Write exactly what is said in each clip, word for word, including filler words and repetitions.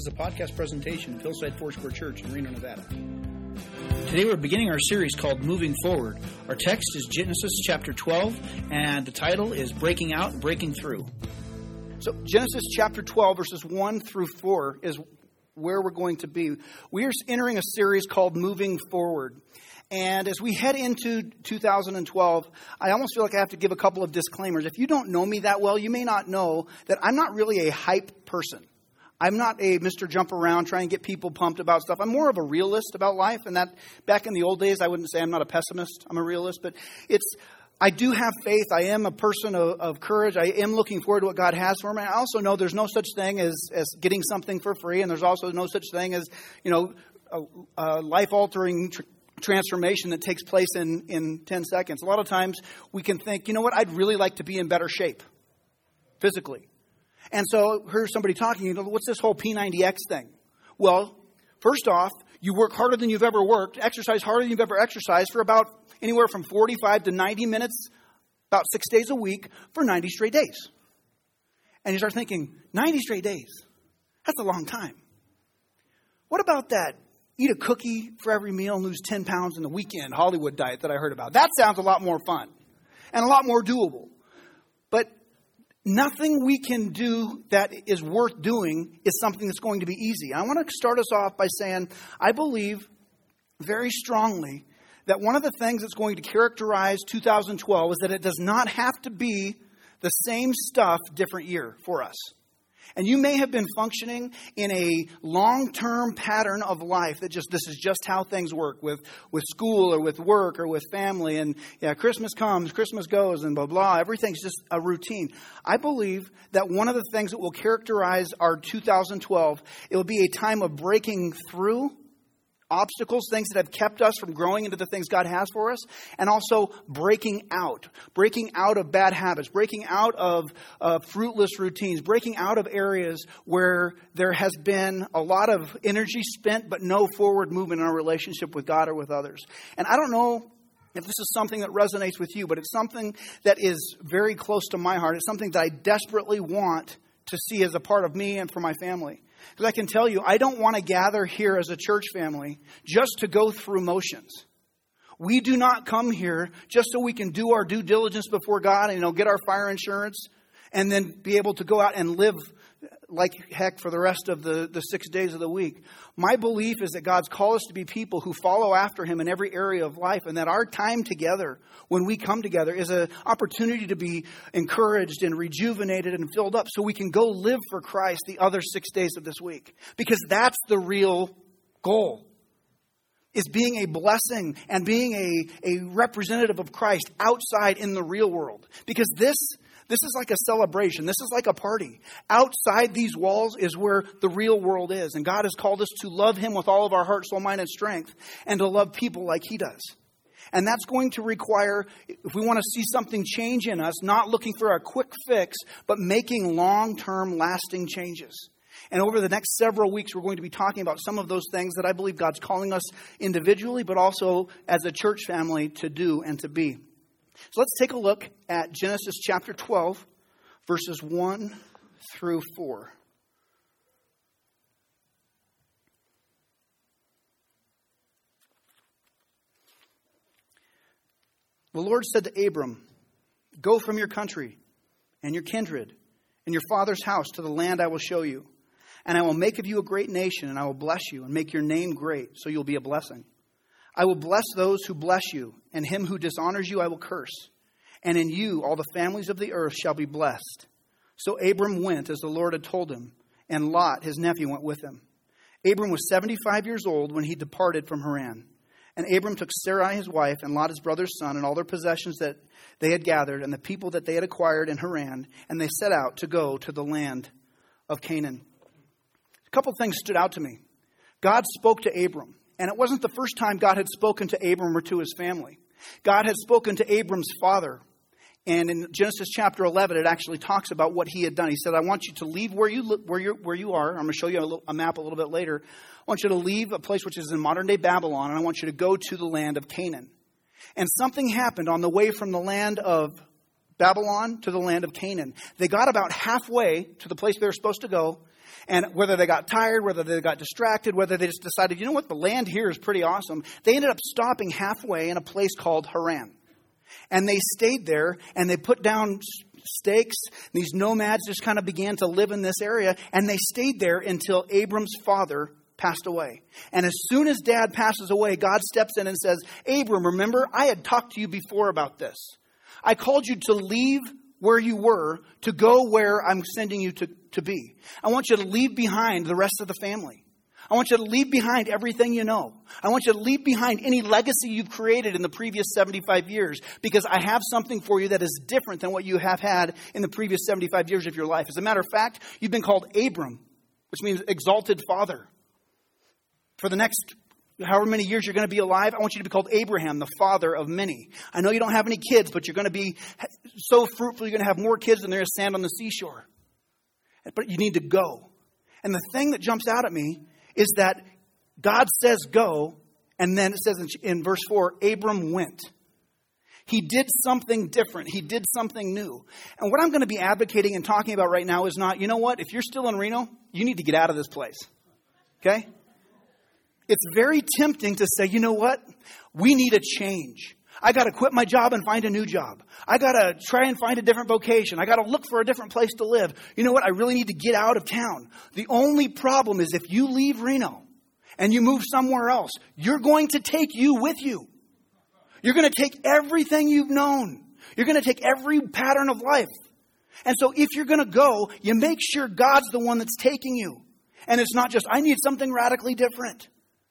a podcast presentation of Hillside Foursquare Church in Reno, Nevada. Today we're beginning our series called Moving Forward. Our text is Genesis chapter twelve, and the title is Breaking Out, Breaking Through. So Genesis chapter twelve, verses one through four is where we're going to be. We are entering a series called Moving Forward. And as we head into two thousand twelve, I almost feel like I have to give a couple of disclaimers. If you don't know me that well, you may not know that I'm not really a hype person. I'm not a Mister Jump Around trying to get people pumped about stuff. I'm more of a realist about life. And that back in the old days, I wouldn't say I'm not a pessimist. I'm a realist. But it's I do have faith. I am a person of, of courage. I am looking forward to what God has for me. I also know there's no such thing as, as getting something for free. And there's also no such thing as, you know, a, a life-altering tr- transformation that takes place in, in ten seconds. A lot of times we can think, you know what, I'd really like to be in better shape physically. And so here's somebody talking, you know, what's this whole P ninety X thing? Well, first off, you work harder than you've ever worked, exercise harder than you've ever exercised for about anywhere from forty-five to ninety minutes, about six days a week for ninety straight days. And you start thinking, ninety straight days, that's a long time. What about that eat a cookie for every meal and lose ten pounds in the weekend Hollywood diet that I heard about? That sounds a lot more fun and a lot more doable. But nothing we can do that is worth doing is something that's going to be easy. I want to start us off by saying I believe very strongly that one of the things that's going to characterize two thousand twelve is that it does not have to be the same stuff different year for us. And you may have been functioning in a long-term pattern of life that just, this is just how things work with, with school or with work or with family. And yeah, Christmas comes, Christmas goes, and blah, blah. Everything's just a routine. I believe that one of the things that will characterize our two thousand twelve, it will be a time of breaking through obstacles, things that have kept us from growing into the things God has for us, and also breaking out, breaking out of bad habits, breaking out of uh, fruitless routines, breaking out of areas where there has been a lot of energy spent, but no forward movement in our relationship with God or with others. And I don't know if this is something that resonates with you, but it's something that is very close to my heart. It's something that I desperately want to see as a part of me and for my family. Because I can tell you, I don't want to gather here as a church family just to go through motions. We do not come here just so we can do our due diligence before God and, you know, get our fire insurance and then be able to go out and live like heck for the rest of the, the six days of the week. My belief is that God's called us to be people who follow after Him in every area of life, and that our time together, when we come together, is an opportunity to be encouraged and rejuvenated and filled up so we can go live for Christ the other six days of this week. Because that's the real goal, is being a blessing and being a, a representative of Christ outside in the real world. Because this This is like a celebration. This is like a party. Outside these walls is where the real world is. And God has called us to love Him with all of our heart, soul, mind, and strength, and to love people like He does. And that's going to require, if we want to see something change in us, not looking for a quick fix, but making long-term lasting changes. And over the next several weeks, we're going to be talking about some of those things that I believe God's calling us individually, but also as a church family to do and to be. So let's take a look at Genesis chapter twelve, verses one through four. The Lord said to Abram, "Go from your country and your kindred and your father's house to the land I will show you. And I will make of you a great nation, and I will bless you and make your name great, so you'll be a blessing. I will bless those who bless you, and him who dishonors you I will curse. And in you all the families of the earth shall be blessed." So Abram went as the Lord had told him, and Lot, his nephew, went with him. Abram was seventy-five years old when he departed from Haran. And Abram took Sarai his wife, and Lot his brother's son, and all their possessions that they had gathered, and the people that they had acquired in Haran, and they set out to go to the land of Canaan. A couple things stood out to me. God spoke to Abram. And it wasn't the first time God had spoken to Abram or to his family. God had spoken to Abram's father. And in Genesis chapter eleven, it actually talks about what he had done. He said, I want you to leave where you where you where you are. I'm going to show you a, little, a map a little bit later. I want you to leave a place which is in modern day Babylon, and I want you to go to the land of Canaan. And something happened on the way from the land of Babylon to the land of Canaan. They got about halfway to the place they were supposed to go, And whether they got tired, whether they got distracted, whether they just decided, you know what, the land here is pretty awesome, they ended up stopping halfway in a place called Haran. And they stayed there, and they put down stakes. These nomads just kind of began to live in this area, and they stayed there until Abram's father passed away. And as soon as dad passes away, God steps in and says, Abram, remember, I had talked to you before about this. I called you to leave where you were to go where I'm sending you to, to be. I want you to leave behind the rest of the family. I want you to leave behind everything you know. I want you to leave behind any legacy you've created in the previous seventy-five years, because I have something for you that is different than what you have had in the previous seventy-five years of your life. As a matter of fact, you've been called Abram, which means exalted father. For the next however many years you're going to be alive, I want you to be called Abraham, the father of many. I know you don't have any kids, but you're going to be so fruitful, you're going to have more kids than there is sand on the seashore. But you need to go. And the thing that jumps out at me is that God says go, and then it says in, in verse four, Abram went. He did something different. He did something new. And what I'm going to be advocating and talking about right now is not, you know what, if you're still in Reno, you need to get out of this place. Okay? It's very tempting to say, you know what, we need a change. I got to quit my job and find a new job. I got to try and find a different vocation. I got to look for a different place to live. You know what? I really need to get out of town. The only problem is if you leave Reno and you move somewhere else, you're going to take you with you. You're going to take everything you've known. You're going to take every pattern of life. And so if you're going to go, you make sure God's the one that's taking you. And it's not just, I need something radically different.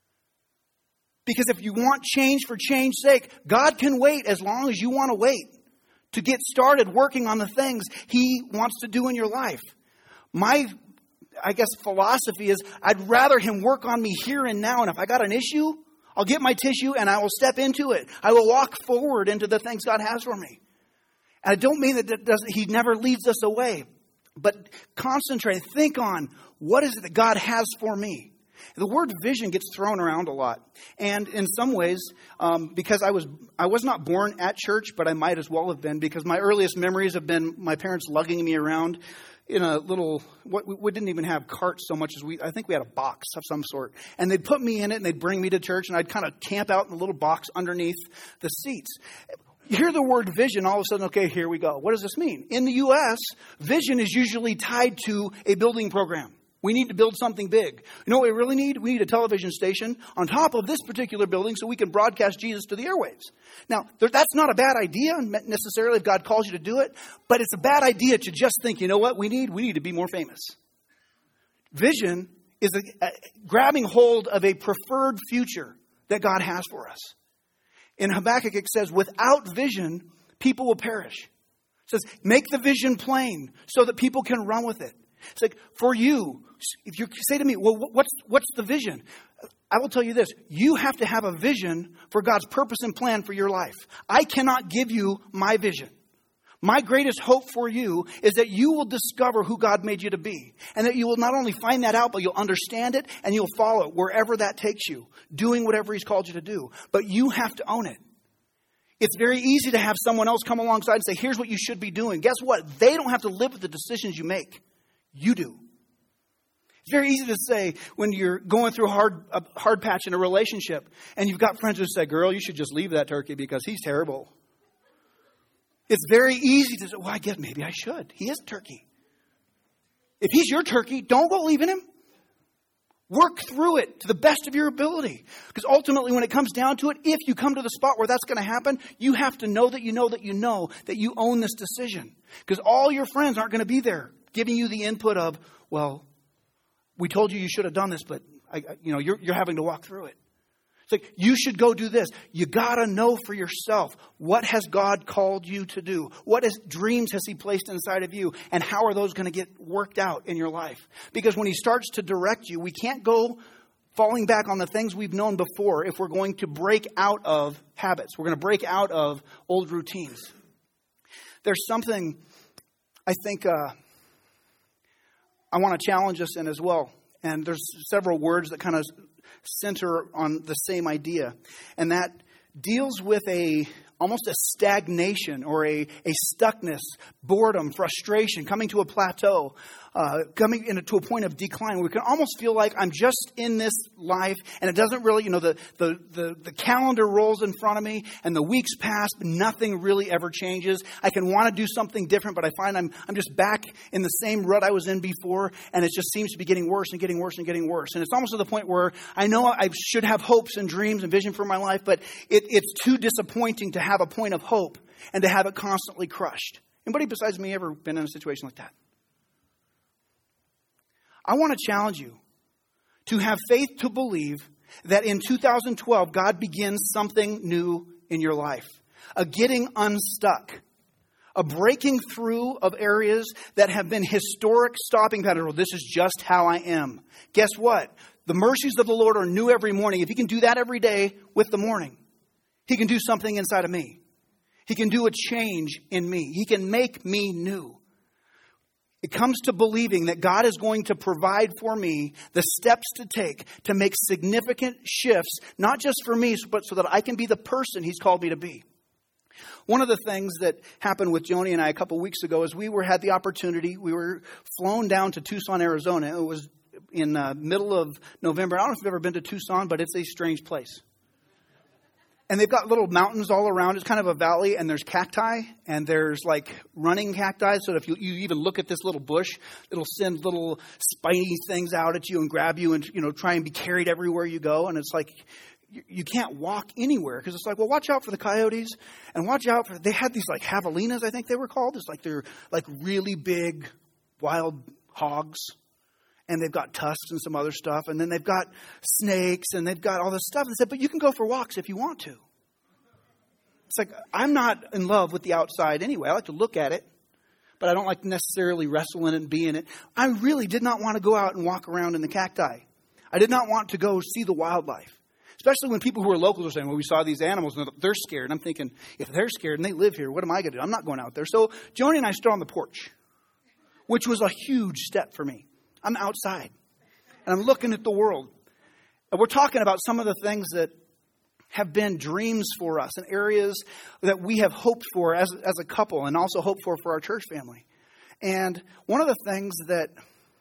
Because if you want change for change's sake, God can wait as long as you want to wait to get started working on the things He wants to do in your life. My, I guess, philosophy is I'd rather Him work on me here and now. And if I got an issue, I'll get my tissue and I will step into it. I will walk forward into the things God has for me. And I don't mean that, that doesn't, He never leads us away. But concentrate, think on what is it that God has for me. The word vision gets thrown around a lot. And in some ways, um, because I was I was not born at church, but I might as well have been, because my earliest memories have been my parents lugging me around in a little, what we didn't even have carts so much as we, I think we had a box of some sort. And they'd put me in it and they'd bring me to church and I'd kind of camp out in the little box underneath the seats. You hear the word vision, all of a sudden, okay, here we go. What does this mean? In the U S, vision is usually tied to a building program. We need to build something big. You know what we really need? We need a television station on top of this particular building so we can broadcast Jesus to the airwaves. Now, that's not a bad idea necessarily if God calls you to do it, but it's a bad idea to just think, you know what we need? We need to be more famous. Vision is a, a, grabbing hold of a preferred future that God has for us. In Habakkuk, it says, without vision, people will perish. It says, make the vision plain so that people can run with it. It's like, for you, if you say to me, well, what's what's the vision? I will tell you this. You have to have a vision for God's purpose and plan for your life. I cannot give you my vision. My greatest hope for you is that you will discover who God made you to be. And that you will not only find that out, but you'll understand it and you'll follow it wherever that takes you. Doing whatever He's called you to do. But you have to own it. It's very easy to have someone else come alongside and say, here's what you should be doing. Guess what? They don't have to live with the decisions you make. You do. It's very easy to say when you're going through a hard, a hard patch in a relationship and you've got friends who say, girl, you should just leave that turkey because he's terrible. It's very easy to say, well, I guess maybe I should. He is a turkey. If he's your turkey, don't go leaving him. Work through it to the best of your ability. Because ultimately, when it comes down to it, if you come to the spot where that's going to happen, you have to know that you know that you know that you own this decision. Because all your friends aren't going to be there giving you the input of, well, we told you you should have done this, but I, you know, you're, you're having to walk through it. It's like, you should go do this. You got to know for yourself, what has God called you to do? What is, dreams has He placed inside of you? And how are those going to get worked out in your life? Because when He starts to direct you, we can't go falling back on the things we've known before if we're going to break out of habits. We're going to break out of old routines. There's something I think uh, I want to challenge us in as well. And there's several words that kind of center on the same idea. And that deals with a almost a stagnation or a, a stuckness, boredom, frustration, coming to a plateau. uh, coming into a point of decline where we can almost feel like I'm just in this life and it doesn't really, you know, the, the, the, the calendar rolls in front of me and the weeks pass, but nothing really ever changes. I can want to do something different, but I find I'm, I'm just back in the same rut I was in before, and it just seems to be getting worse and getting worse and getting worse. And it's almost to the point where I know I should have hopes and dreams and vision for my life, but it, it's too disappointing to have a point of hope and to have it constantly crushed. Anybody besides me ever been in a situation like that? I want to challenge you to have faith to believe that in two thousand twelve, God begins something new in your life. A getting unstuck. A breaking through of areas that have been historic stopping patterns. Well, this is just how I am. Guess what? The mercies of the Lord are new every morning. If He can do that every day with the morning, He can do something inside of me. He can do a change in me. He can make me new. It comes to believing that God is going to provide for me the steps to take to make significant shifts, not just for me, but so that I can be the person He's called me to be. One of the things that happened with Joni and I a couple weeks ago is we were had the opportunity, we were flown down to Tucson, Arizona. It was in the middle of November. I don't know if you've ever been to Tucson, but it's a strange place. And they've got little mountains all around. It's kind of a valley, and there's cacti, and there's like running cacti. So if you, you even look at this little bush, it'll send little spiny things out at you and grab you and, you know, try and be carried everywhere you go. And it's like you, you can't walk anywhere because it's like, well, watch out for the coyotes and watch out for, they had these like javelinas, I think they were called. It's like they're like really big wild hogs. And they've got tusks and some other stuff. And then they've got snakes and they've got all this stuff. And they said, but you can go for walks if you want to. It's like, I'm not in love with the outside anyway. I like to look at it, but I don't like to necessarily wrestle in it and be in it. I really did not want to go out and walk around in the cacti. I did not want to go see the wildlife. Especially when people who are locals are saying, well, we saw these animals and they're scared. And I'm thinking, if they're scared and they live here, what am I going to do? I'm not going out there. So Joni and I stood on the porch, which was a huge step for me. I'm outside, and I'm looking at the world. And we're talking about some of the things that have been dreams for us and areas that we have hoped for as, as a couple and also hoped for for our church family. And one of the things that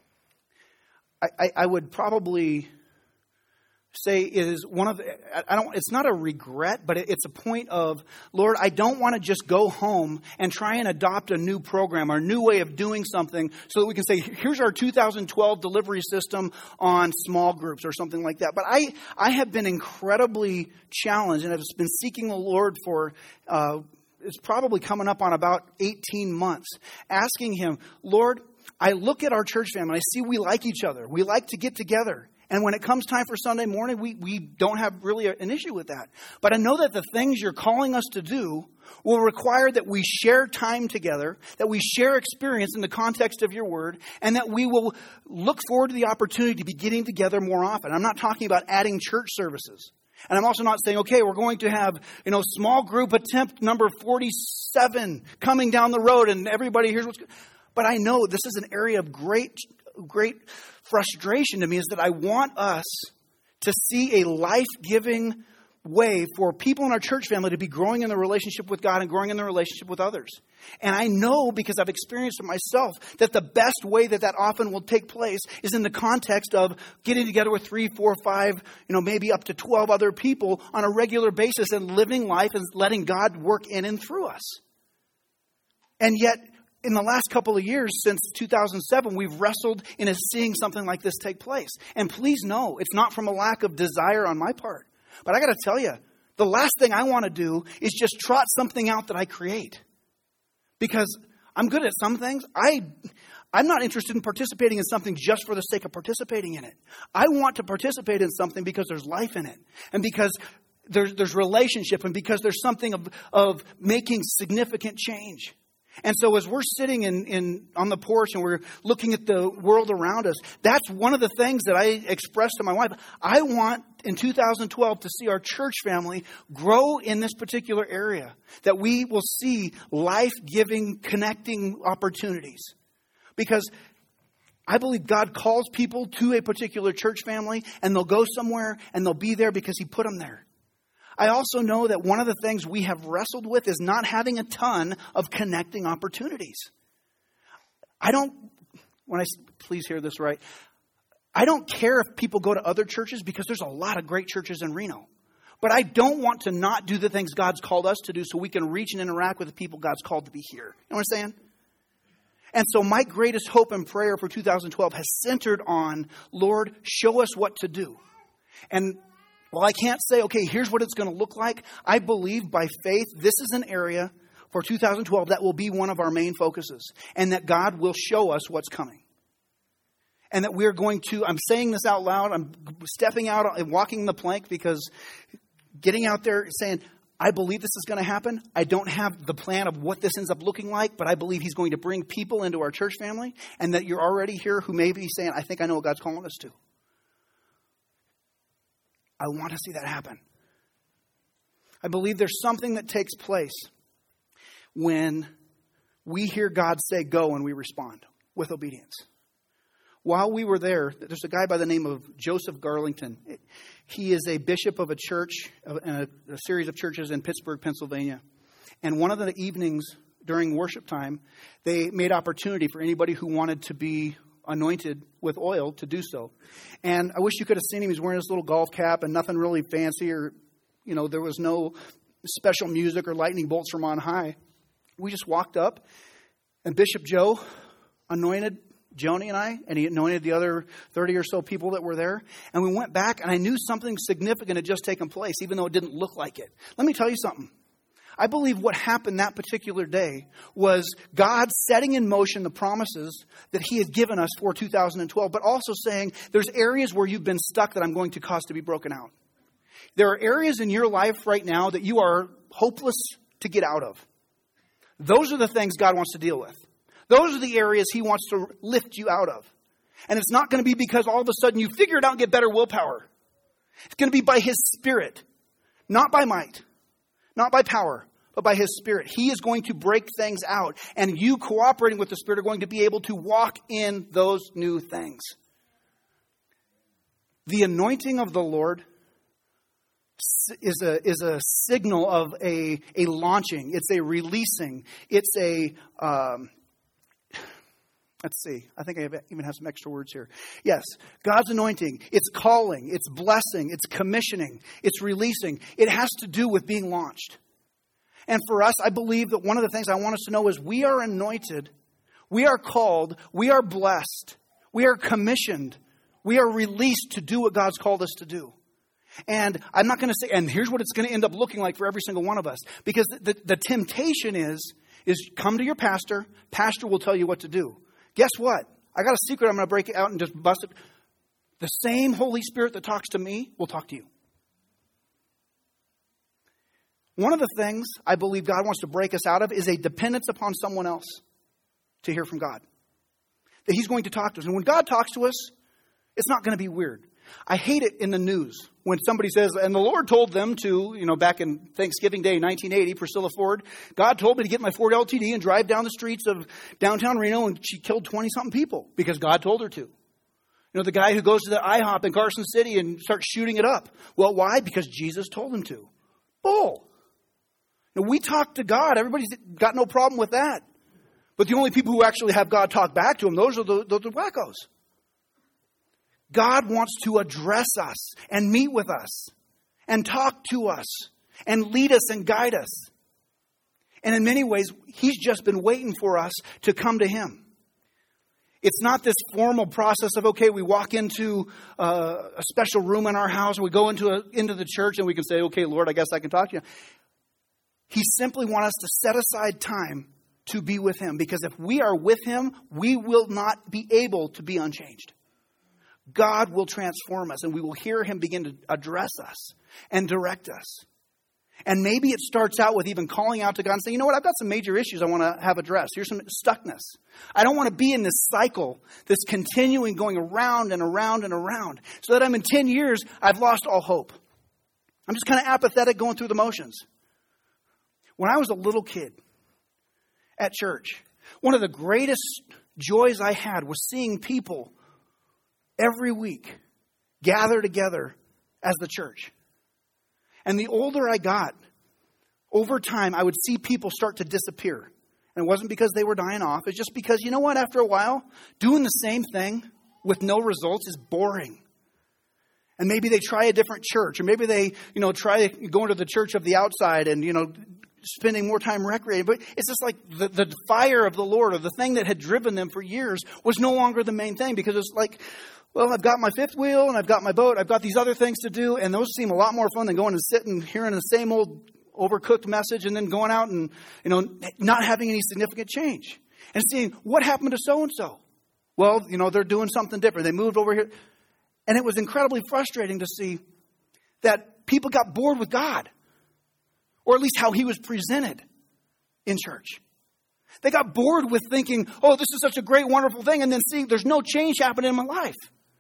I, I, I would probably say is one of the, I don't, it's not a regret, but it's a point of, Lord, I don't want to just go home and try and adopt a new program or a new way of doing something so that we can say, here's our two thousand twelve delivery system on small groups or something like that. But I, I have been incredibly challenged and have been seeking the Lord for, uh, it's probably coming up on about eighteen months, asking Him, Lord, I look at our church family and I see we like each other. We like to get together. And when it comes time for Sunday morning, we, we don't have really an issue with that. But I know that the things you're calling us to do will require that we share time together, that we share experience in the context of your word, and that we will look forward to the opportunity to be getting together more often. I'm not talking about adding church services. And I'm also not saying, okay, we're going to have, you know, small group attempt number forty-seven coming down the road and everybody here's what's good. But I know this is an area of great great frustration to me, is that I want us to see a life-giving way for people in our church family to be growing in their relationship with God and growing in their relationship with others. And I know, because I've experienced it myself, that the best way that that often will take place is in the context of getting together with three, four, five, you know, maybe up to twelve other people on a regular basis and living life and letting God work in and through us. And yet, in the last couple of years, since two thousand seven, we've wrestled in seeing something like this take place. And please know, it's not from a lack of desire on my part. But I got to tell you, the last thing I want to do is just trot something out that I create. Because I'm good at some things. I, I'm not interested in participating in something just for the sake of participating in it. I want to participate in something because there's life in it. And because there's, there's relationship. And because there's something of, of making significant change. And so as we're sitting in, in on the porch and we're looking at the world around us, that's one of the things that I expressed to my wife. I want in two thousand twelve to see our church family grow in this particular area, that we will see life-giving, connecting opportunities. Because I believe God calls people to a particular church family, and they'll go somewhere and they'll be there because He put them there. I also know that one of the things we have wrestled with is not having a ton of connecting opportunities. I don't, when I, please hear this right, I don't care if people go to other churches because there's a lot of great churches in Reno. But I don't want to not do the things God's called us to do so we can reach and interact with the people God's called to be here. You know what I'm saying? And so my greatest hope and prayer for two thousand twelve has centered on, Lord, show us what to do. And while I can't say, okay, here's what it's going to look like, I believe by faith this is an area for two thousand twelve that will be one of our main focuses. And that God will show us what's coming. And that we're going to, I'm saying this out loud, I'm stepping out and walking the plank because getting out there saying, I believe this is going to happen. I don't have the plan of what this ends up looking like, but I believe he's going to bring people into our church family and that you're already here who may be saying, I think I know what God's calling us to. I want to see that happen. I believe there's something that takes place when we hear God say go and we respond with obedience. While we were there, there's a guy by the name of Joseph Garlington. He is a bishop of a church, a, a series of churches in Pittsburgh, Pennsylvania. And one of the evenings during worship time, they made opportunity for anybody who wanted to be anointed with oil to do so. And I wish you could have seen him. He's wearing his little golf cap and nothing really fancy, or, you know, there was no special music or lightning bolts from on high. We just walked up and Bishop Joe anointed Joni and I, and he anointed the other thirty or so people that were there. And we went back, and I knew something significant had just taken place, even though it didn't look like it. Let me tell you something. I believe what happened that particular day was God setting in motion the promises that he had given us for two thousand twelve, but also saying there's areas where you've been stuck that I'm going to cause to be broken out. There are areas in your life right now that you are hopeless to get out of. Those are the things God wants to deal with. Those are the areas he wants to lift you out of. And it's not going to be because all of a sudden you figure it out and get better willpower. It's going to be by his Spirit, not by might, not by power, but by his Spirit. He is going to break things out. And you cooperating with the Spirit are going to be able to walk in those new things. The anointing of the Lord is a is a signal of a, a launching. It's a releasing. It's a... Um, Let's see. I think I have, even have some extra words here. Yes. God's anointing. It's calling. It's blessing. It's commissioning. It's releasing. It has to do with being launched. And for us, I believe that one of the things I want us to know is we are anointed. We are called. We are blessed. We are commissioned. We are released to do what God's called us to do. And I'm not going to say, and here's what it's going to end up looking like for every single one of us. Because the, the, the temptation is, is come to your pastor. Pastor will tell you what to do. Guess what? I got a secret. I'm going to break it out and just bust it. The same Holy Spirit that talks to me will talk to you. One of the things I believe God wants to break us out of is a dependence upon someone else to hear from God. That he's going to talk to us. And when God talks to us, it's not going to be weird. I hate it in the news when somebody says, and the Lord told them to, you know, back in Thanksgiving Day, nineteen eighty, Priscilla Ford, God told me to get my Ford L T D and drive down the streets of downtown Reno, and she killed twenty-something people because God told her to. You know, the guy who goes to the IHOP in Carson City and starts shooting it up. Well, why? Because Jesus told him to. Bull. Now, we talk to God. Everybody's got no problem with that. But the only people who actually have God talk back to him, those are the, those are wackos. God wants to address us and meet with us and talk to us and lead us and guide us. And in many ways, he's just been waiting for us to come to him. It's not this formal process of, okay, we walk into uh, a special room in our house, we go into a, into the church and we can say, okay, Lord, I guess I can talk to you. He simply wants us to set aside time to be with him. Because if we are with him, we will not be able to be unchanged. God will transform us and we will hear him begin to address us and direct us. And maybe it starts out with even calling out to God and saying, you know what, I've got some major issues I want to have addressed. Here's some stuckness. I don't want to be in this cycle that's continuing going around and around and around so that I'm in ten years, I've lost all hope. I'm just kind of apathetic going through the motions. When I was a little kid at church, one of the greatest joys I had was seeing people every week gather together as the church. And the older I got, over time, I would see people start to disappear. And it wasn't because they were dying off. It's just because, you know what, after a while, doing the same thing with no results is boring. And maybe they try a different church, or maybe they, you know, try going to the church of the outside and, you know, spending more time recreating. But it's just like the, the fire of the Lord, or the thing that had driven them for years, was no longer the main thing, because it's like, well, I've got my fifth wheel and I've got my boat. I've got these other things to do. And those seem a lot more fun than going and sitting and hearing the same old overcooked message and then going out and, you know, not having any significant change. And seeing what happened to so-and-so. Well, you know, they're doing something different. They moved over here. And it was incredibly frustrating to see that people got bored with God. Or at least how he was presented in church. They got bored with thinking, oh, this is such a great, wonderful thing. And then seeing there's no change happening in my life.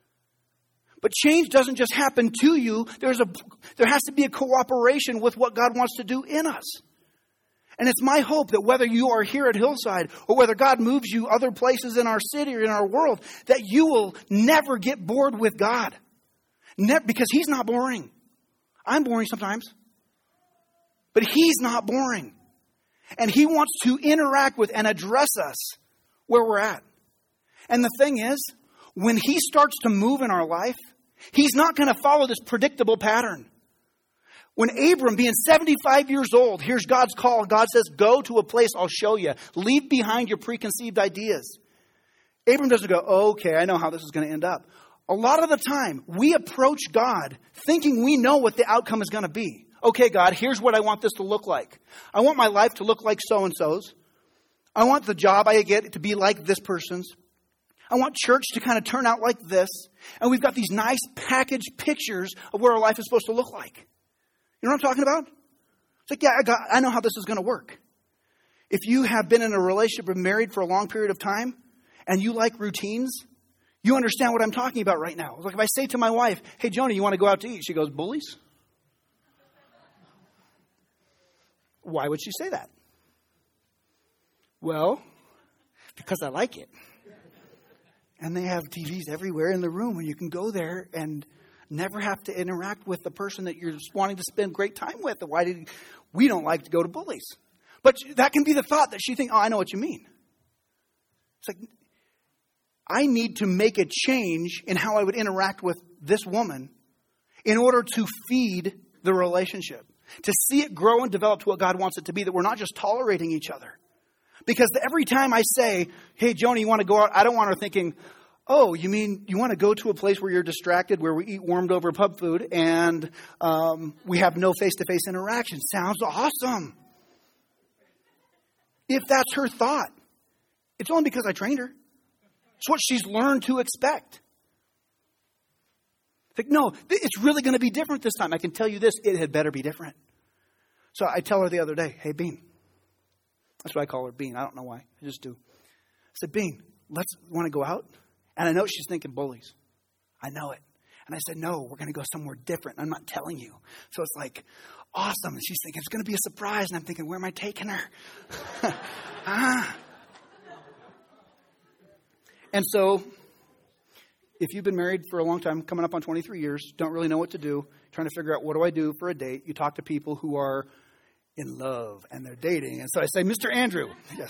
But change doesn't just happen to you. There's a, there has to be a cooperation with what God wants to do in us. And it's my hope that whether you are here at Hillside or whether God moves you other places in our city or in our world, that you will never get bored with God. Never, because he's not boring. I'm boring sometimes. But he's not boring. And he wants to interact with and address us where we're at. And the thing is, when he starts to move in our life, he's not going to follow this predictable pattern. When Abram, being seventy-five years old, hears God's call, God says, go to a place I'll show you. Leave behind your preconceived ideas. Abram doesn't go, oh, okay, I know how this is going to end up. A lot of the time, we approach God thinking we know what the outcome is going to be. Okay, God, here's what I want this to look like. I want my life to look like so-and-so's. I want the job I get to be like this person's. I want church to kind of turn out like this. And we've got these nice packaged pictures of what our life is supposed to look like. You know what I'm talking about? It's like, yeah, I, got, I know how this is going to work. If you have been in a relationship or married for a long period of time and you like routines, you understand what I'm talking about right now. It's like if I say to my wife, hey, Joni, you want to go out to eat? She goes, bullies? Why would she say that? Well, because I like it. And they have T Vs everywhere in the room, and you can go there and never have to interact with the person that you're wanting to spend great time with. Why did we don't like to go to bullies? But that can be the thought that she thinks, oh, I know what you mean. It's like, I need to make a change in how I would interact with this woman in order to feed the relationship, to see it grow and develop to what God wants it to be, that we're not just tolerating each other. Because every time I say, hey, Joni, you want to go out? I don't want her thinking, oh, you mean you want to go to a place where you're distracted, where we eat warmed over pub food, and um, we have no face-to-face interaction. Sounds awesome. If that's her thought, it's only because I trained her. It's what she's learned to expect. Like, no, it's really going to be different this time. I can tell you this, it had better be different. So I tell her the other day, hey, Bean. That's what I call her, Bean. I don't know why. I just do. I said, Bean, let's want to go out? And I know she's thinking bullies. I know it. And I said, no, we're going to go somewhere different. I'm not telling you. So it's like, awesome. And she's thinking, it's going to be a surprise. And I'm thinking, where am I taking her? ah. And so, if you've been married for a long time, coming up on twenty-three years, don't really know what to do, trying to figure out what do I do for a date, you talk to people who are in love and they're dating. And so I say, Mister Andrew, yes.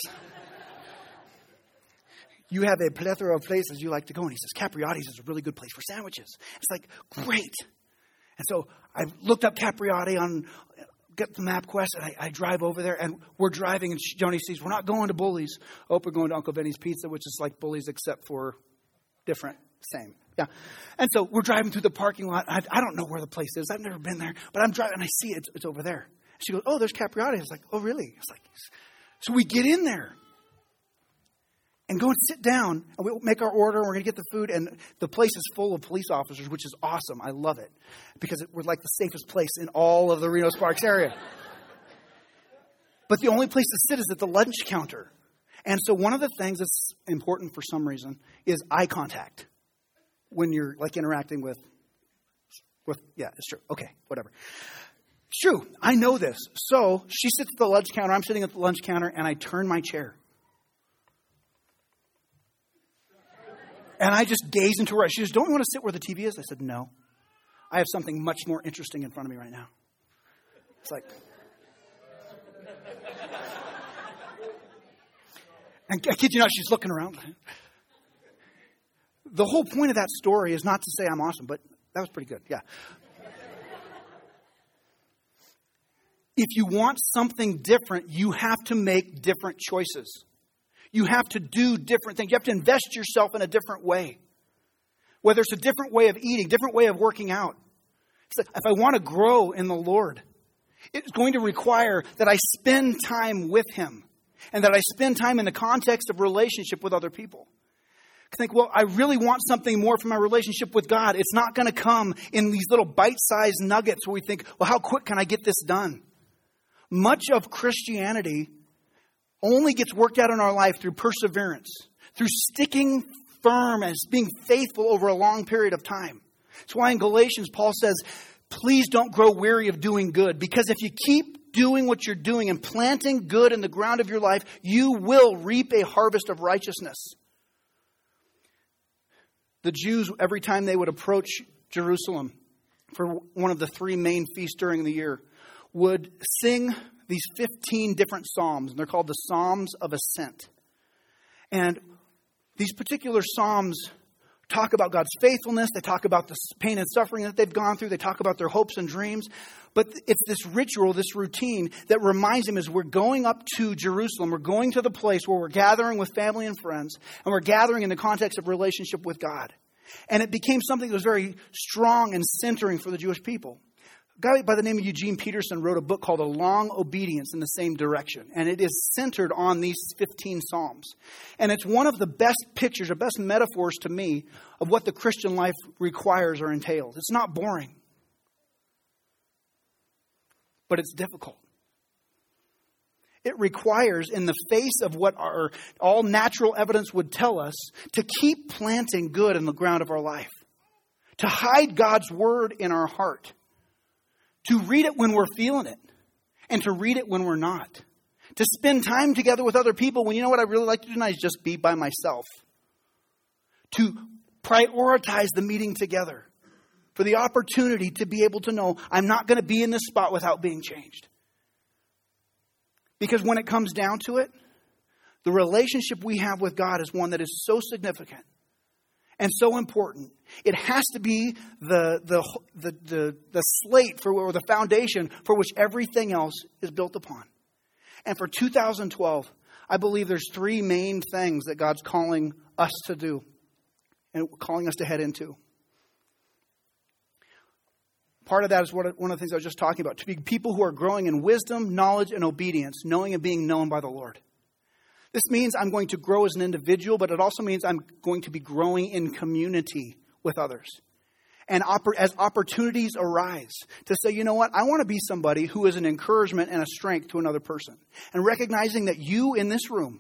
You have a plethora of places you like to go. And he says, Capriotti's is a really good place for sandwiches. It's like, great. And so I looked up Capriotti on, get the MapQuest, and I, I drive over there. And we're driving, and Joni sees, we're not going to Bully's. Oh, we're going to Uncle Benny's Pizza, which is like Bully's except for different, same. Yeah. And so we're driving through the parking lot. I, I don't know where the place is. I've never been there. But I'm driving, and I see it. It's, it's over there. She goes, oh, there's Capriotti. I was like, oh, really? It's like, so we get in there. And go and sit down, and we'll make our order, and we're going to get the food, and the place is full of police officers, which is awesome. I love it, because it, we're like the safest place in all of the Reno Sparks area. But the only place to sit is at the lunch counter. And so one of the things that's important for some reason is eye contact when you're like interacting with, with yeah, it's true. Okay, whatever. It's true. I know this. So she sits at the lunch counter. I'm sitting at the lunch counter, and I turn my chair. And I just gaze into her eyes. She says, don't you want to sit where the T V is? I said, no. I have something much more interesting in front of me right now. It's like, And I kid you not, she's looking around. The whole point of that story is not to say I'm awesome, but that was pretty good. Yeah. If you want something different, you have to make different choices. You have to do different things. You have to invest yourself in a different way. Whether it's a different way of eating, different way of working out. So if I want to grow in the Lord, it's going to require that I spend time with Him and that I spend time in the context of relationship with other people. I think, well, I really want something more from my relationship with God. It's not going to come in these little bite-sized nuggets where we think, well, how quick can I get this done? Much of Christianity only gets worked out in our life through perseverance, through sticking firm and being faithful over a long period of time. That's why in Galatians, Paul says, please don't grow weary of doing good. Because if you keep doing what you're doing and planting good in the ground of your life, you will reap a harvest of righteousness. The Jews, every time they would approach Jerusalem for one of the three main feasts during the year, would sing these fifteen different psalms. And they're called the Psalms of Ascent. And these particular psalms talk about God's faithfulness. They talk about the pain and suffering that they've gone through. They talk about their hopes and dreams. But it's this ritual, this routine that reminds them as we're going up to Jerusalem, we're going to the place where we're gathering with family and friends, and we're gathering in the context of relationship with God. And it became something that was very strong and centering for the Jewish people. A guy by the name of Eugene Peterson wrote a book called A Long Obedience in the Same Direction. And it is centered on these fifteen Psalms. And it's one of the best pictures or best metaphors to me of what the Christian life requires or entails. It's not boring. But it's difficult. It requires, in the face of what our all natural evidence would tell us, to keep planting good in the ground of our life. To hide God's word in our heart. To read it when we're feeling it. And to read it when we're not. To spend time together with other people when, you know what I really like to do tonight is just be by myself. To prioritize the meeting together. For the opportunity to be able to know I'm not going to be in this spot without being changed. Because when it comes down to it, the relationship we have with God is one that is so significant and so important. It has to be the the the the, the slate for or the foundation for which everything else is built upon. And for two thousand twelve, I believe there's three main things that God's calling us to do and calling us to head into. Part of that is what, one of the things I was just talking about. To be people who are growing in wisdom, knowledge, and obedience. Knowing and being known by the Lord. This means I'm going to grow as an individual, but it also means I'm going to be growing in community with others. And oppor- as opportunities arise to say, you know what, I want to be somebody who is an encouragement and a strength to another person. And recognizing that you in this room,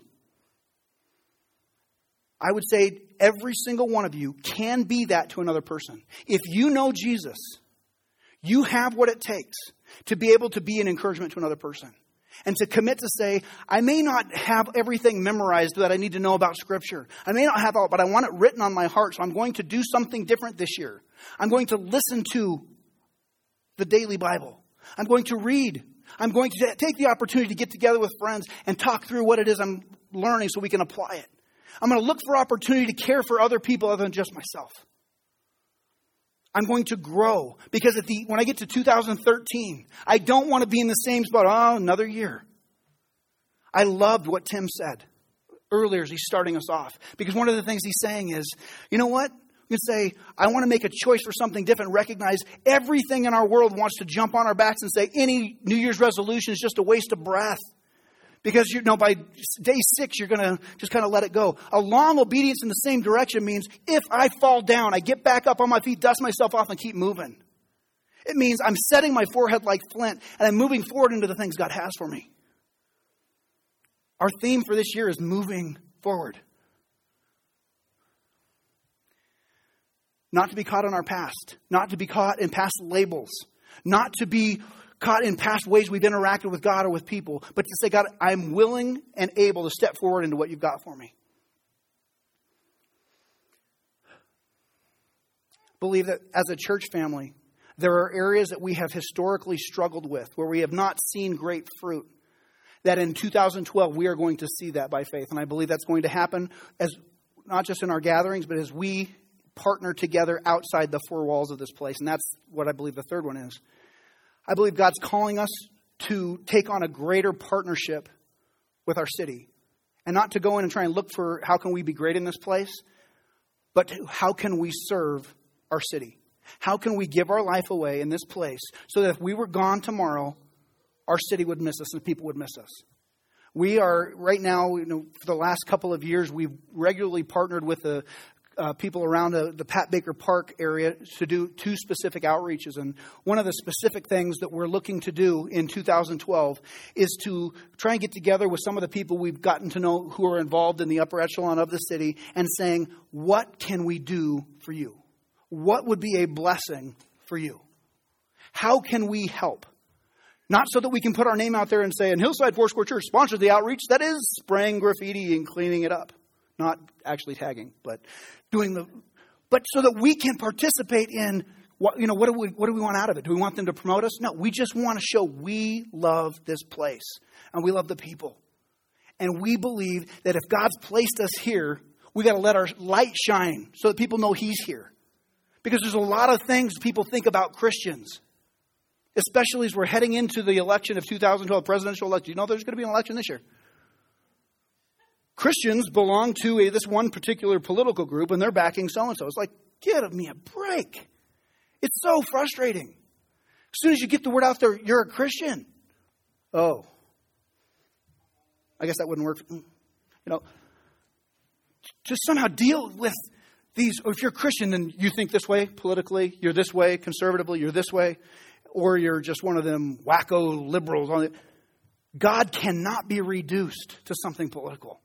I would say every single one of you can be that to another person. If you know Jesus, you have what it takes to be able to be an encouragement to another person. And to commit to say, I may not have everything memorized that I need to know about Scripture. I may not have all, but I want it written on my heart. So I'm going to do something different this year. I'm going to listen to the daily Bible. I'm going to read. I'm going to take the opportunity to get together with friends and talk through what it is I'm learning so we can apply it. I'm going to look for opportunity to care for other people other than just myself. I'm going to grow because at the when I get to two thousand thirteen, I don't want to be in the same spot. Oh, another year. I loved what Tim said earlier as he's starting us off. Because one of the things he's saying is, you know what? You can say, I want to make a choice for something different. Recognize everything in our world wants to jump on our backs and say any New Year's resolution is just a waste of breath. Because you know, by day six, you're going to just kind of let it go. A long obedience in the same direction means if I fall down, I get back up on my feet, dust myself off, and keep moving. It means I'm setting my forehead like flint, and I'm moving forward into the things God has for me. Our theme for this year is moving forward. Not to be caught in our past. Not to be caught in past labels. Not to be caught in past ways we've interacted with God or with people, but to say, God, I'm willing and able to step forward into what you've got for me. Believe that as a church family, there are areas that we have historically struggled with, where we have not seen great fruit. that in two thousand twelve we are going to see that by faith. And I believe that's going to happen as not just in our gatherings, but as we partner together outside the four walls of this place. And that's what I believe the third one is. I believe God's calling us to take on a greater partnership with our city. And not to go in and try and look for how can we be great in this place, but how can we serve our city? How can we give our life away in this place so that if we were gone tomorrow, our city would miss us and people would miss us? We are right now, you know, for the last couple of years, we've regularly partnered with the uh, people around the, the Pat Baker Park area to do two specific outreaches. And one of the specific things that we're looking to do in two thousand twelve is to try and get together with some of the people we've gotten to know who are involved in the upper echelon of the city and saying, what can we do for you? What would be a blessing for you? How can we help? Not so that we can put our name out there and say, and Hillside Foursquare Church sponsored the outreach. That is spraying graffiti and cleaning it up. Not actually tagging, but doing the, but so that we can participate in what, you know, what do we, what do we want out of it? Do we want them to promote us? No, we just want to show we love this place and we love the people. And we believe that if God's placed us here, we got to let our light shine so that people know He's here. Because there's a lot of things people think about Christians, especially as we're heading into the election of two thousand twelve, presidential election. You know there's going to be an election this year. Christians belong to a, this one particular political group, and they're backing so-and-so. It's like, give me a break. It's so frustrating. As soon as you get the word out there, you're a Christian. Oh. I guess that wouldn't work. You know, to somehow deal with these, or if you're a Christian, then you think this way politically, you're this way conservatively, you're this way, or you're just one of them wacko liberals on it. God cannot be reduced to something political.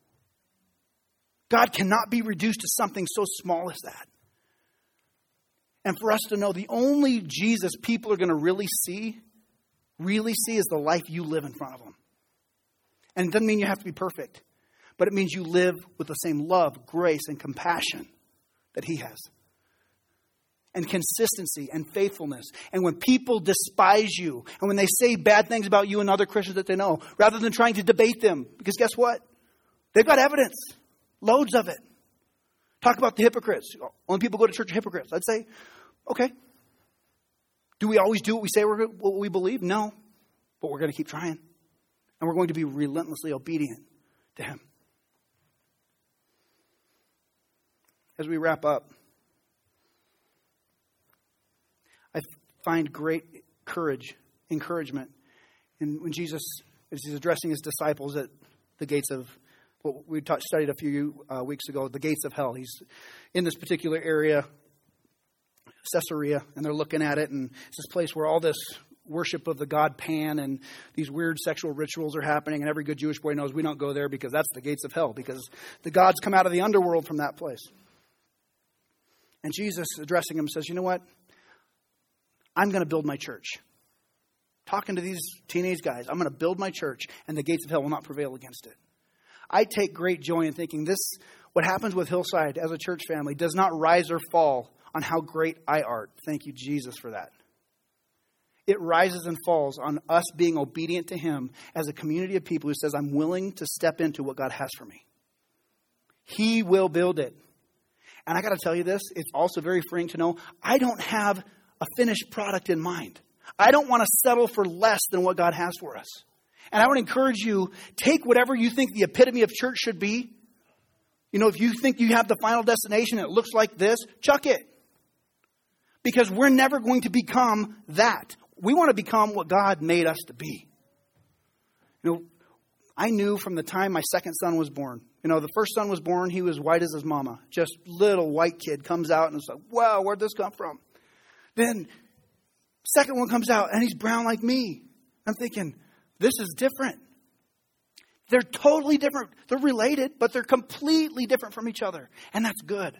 God cannot be reduced to something so small as that. And for us to know the only Jesus people are going to really see, really see is the life you live in front of them. And it doesn't mean you have to be perfect, but it means you live with the same love, grace, and compassion that He has. And consistency and faithfulness. And when people despise you, and when they say bad things about you and other Christians that they know, rather than trying to debate them, because guess what? They've got evidence. Loads of it. Talk about the hypocrites. Only people go to church are hypocrites. I'd say, okay. Do we always do what we say we're what we believe? No. But we're going to keep trying. And we're going to be relentlessly obedient to Him. As we wrap up, I find great courage, encouragement in when Jesus is addressing His disciples at the gates of what we taught, studied a few uh, weeks ago, the gates of hell. He's in this particular area, Caesarea, and they're looking at it, and it's this place where all this worship of the god Pan and these weird sexual rituals are happening, and every good Jewish boy knows we don't go there because that's the gates of hell, because the gods come out of the underworld from that place. And Jesus, addressing him, says, you know what? I'm going to build my church. Talking to these teenage guys, I'm going to build my church, and the gates of hell will not prevail against it. I take great joy in thinking this, what happens with Hillside as a church family does not rise or fall on how great I are. Thank you, Jesus, for that. It rises and falls on us being obedient to Him as a community of people who says, I'm willing to step into what God has for me. He will build it. And I got to tell you this, it's also very freeing to know I don't have a finished product in mind. I don't want to settle for less than what God has for us. And I would encourage you, take whatever you think the epitome of church should be. You know, if you think you have the final destination and it looks like this, chuck it. Because we're never going to become that. We want to become what God made us to be. You know, I knew from the time my second son was born. You know, the first son was born, he was white as his mama. Just little white kid comes out and it's like, wow, where'd this come from? Then second one comes out and he's brown like me. I'm thinking, this is different. They're totally different. They're related, but they're completely different from each other. And that's good.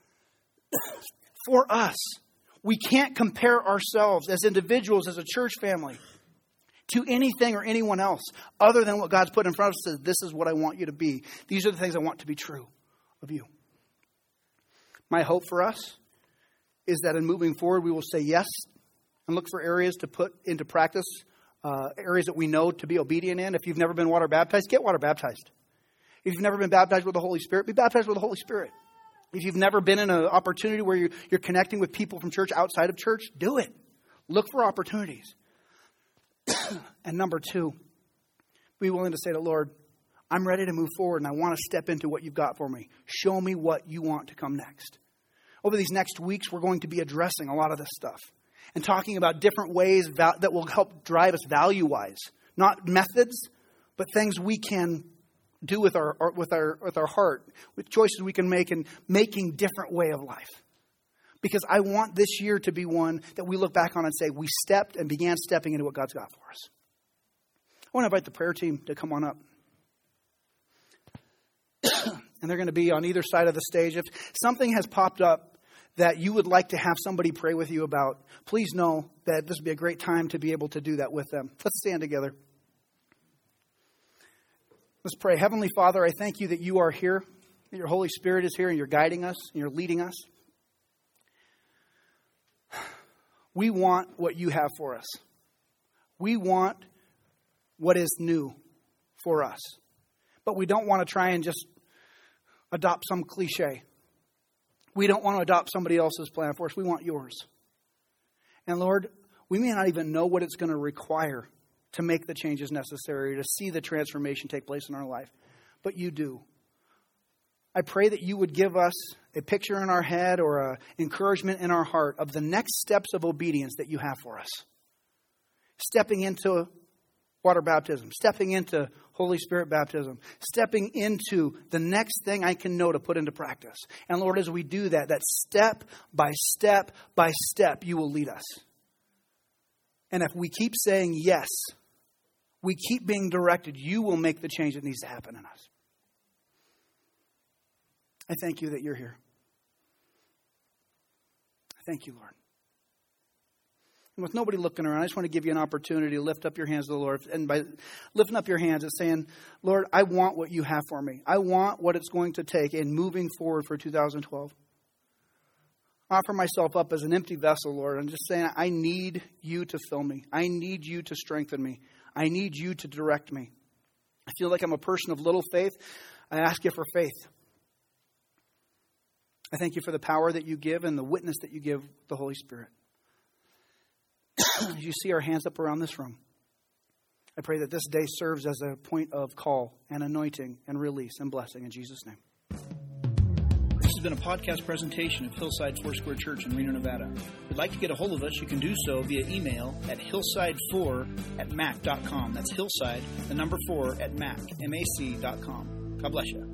For us, we can't compare ourselves as individuals, as a church family, to anything or anyone else other than what God's put in front of us. Says, this is what I want you to be. These are the things I want to be true of you. My hope for us is that in moving forward, we will say yes and look for areas to put into practice uh, areas that we know to be obedient in. If you've never been water baptized, get water baptized. If you've never been baptized with the Holy Spirit, be baptized with the Holy Spirit. If you've never been in an opportunity where you're, you're connecting with people from church outside of church, do it. Look for opportunities. And number two, be willing to say to the Lord, I'm ready to move forward and I want to step into what you've got for me. Show me what you want to come next. Over these next weeks, we're going to be addressing a lot of this stuff and talking about different ways that will help drive us value-wise. Not methods, but things we can do with our with our with our heart, with choices we can make in making different way of life. Because I want this year to be one that we look back on and say, we stepped and began stepping into what God's got for us. I want to invite the prayer team to come on up. And they're going to be on either side of the stage. If something has popped up that you would like to have somebody pray with you about, please know that this would be a great time to be able to do that with them. Let's stand together. Let's pray. Heavenly Father, I thank you that you are here, that your Holy Spirit is here and you're guiding us and you're leading us. We want what you have for us. We want what is new for us. But we don't want to try and just adopt some cliche. We don't want to adopt somebody else's plan for us. We want yours. And Lord, we may not even know what it's going to require to make the changes necessary, to see the transformation take place in our life. But you do. I pray that you would give us a picture in our head or an encouragement in our heart of the next steps of obedience that you have for us. Stepping into water baptism, stepping into Holy Spirit baptism, stepping into the next thing I can know to put into practice. And Lord, as we do that, that step by step by step, you will lead us. And if we keep saying yes, we keep being directed, you will make the change that needs to happen in us. I thank you that you're here. I thank you, Lord. And with nobody looking around, I just want to give you an opportunity to lift up your hands to the Lord. And by lifting up your hands, it's saying, Lord, I want what you have for me. I want what it's going to take in moving forward for two thousand twelve. I offer myself up as an empty vessel, Lord. I'm just saying, I need you to fill me. I need you to strengthen me. I need you to direct me. I feel like I'm a person of little faith. I ask you for faith. I thank you for the power that you give and the witness that you give the Holy Spirit. As you see our hands up around this room, I pray that this day serves as a point of call and anointing and release and blessing in Jesus' name. This has been a podcast presentation of Hillside Foursquare Church in Reno, Nevada. If you'd like to get a hold of us, you can do so via email at hillside four at mac dot com. That's hillside, the number four, at mac, M A C dot com. God bless you.